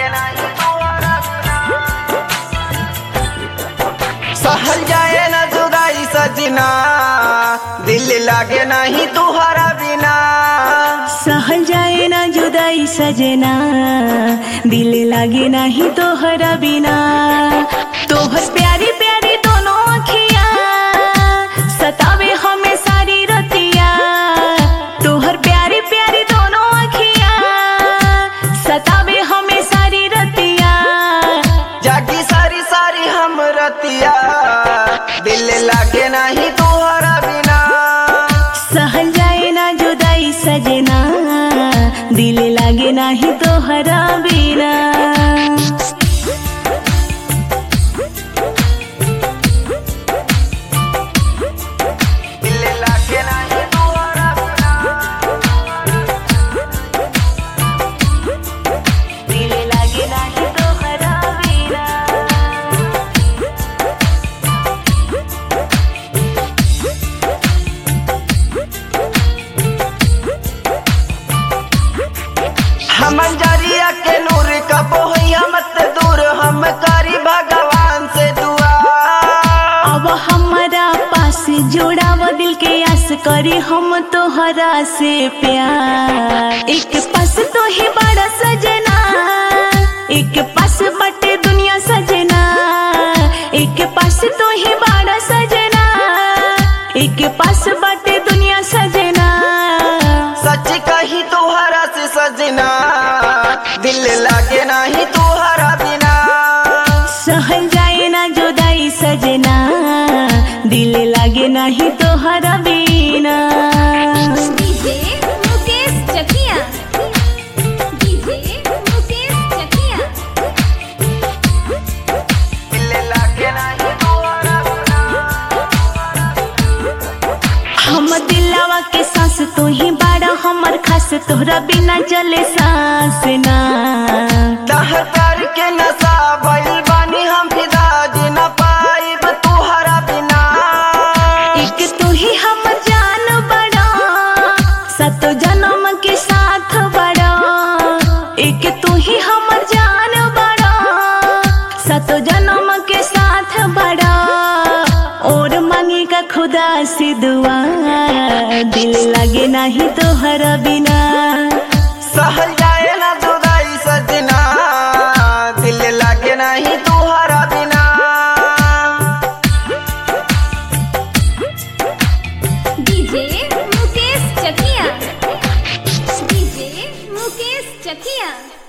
लागे नहीं तुम्हारा बिना। सहल जाए ना जुदाई सजना, दिल लागे नहीं तुम्हारा बिना। सहल जाए ना जुदाई सजना, दिल लागे नहीं तोहरा बिना। तोहर प्यारी प्यारी दोनों अखियाँ सतावे हमें सारी रतिया। तोहर प्यारी प्यारी दोनों अखियाँ सतावे हमें सारी रतिया। जागी सारी सारी हम रतिया, दिल लागे नहीं तुम्हारा बिना। सहल जाए ना जुदाई सजना, दिल लागे नहीं तोहरा बिना। दिल लागे नहीं तुम्हारा बिना। दिल लागे नहीं तोहरा बिना। हम जरिया के नूर कब होइया मत दूर, हम करी भगवान से दुआ। अब हमारा पास जोड़ाव दिल के आस करी हम तोहरा से प्यार। एक पास तो ही बड़ा सजना, एक पास बटे दुनिया सजना। एक पास तो ही बड़ा सजना, एक पास बटे दुनिया सजना। सच कही तुहरा से सजना, दिल लागे नहीं तुहरा बिना। सहल जाए ना जुदाई सजना, दिल लागे नहीं तोहरा बिना। DJ Mukesh Chakiya, DJ Mukesh Chakiya. दिल लागे नहीं तुहरा बिना। हम दिलावा के सांस तू ही बाड़ा हमर खास, तोहरा बिना चले सांस ना। दहतर के नशा भइल बानी हम फिदा, जीना पाइब तुहरा बिना। एक तू ही हमर जान बड़ा, सतो जन्म के साथ बड़ा। एक तू ही हमर जान बड़ा, सतो जन्म के साथ बड़ा। और मांगे का खुदा से दुआ, दिल लगे नहीं तोहरा बिना। सहल जाए ना जुदाई सजना, दिल लागे नहीं तुहरा बिना। डीजे मुकेश चकिया, डीजे मुकेश चकिया।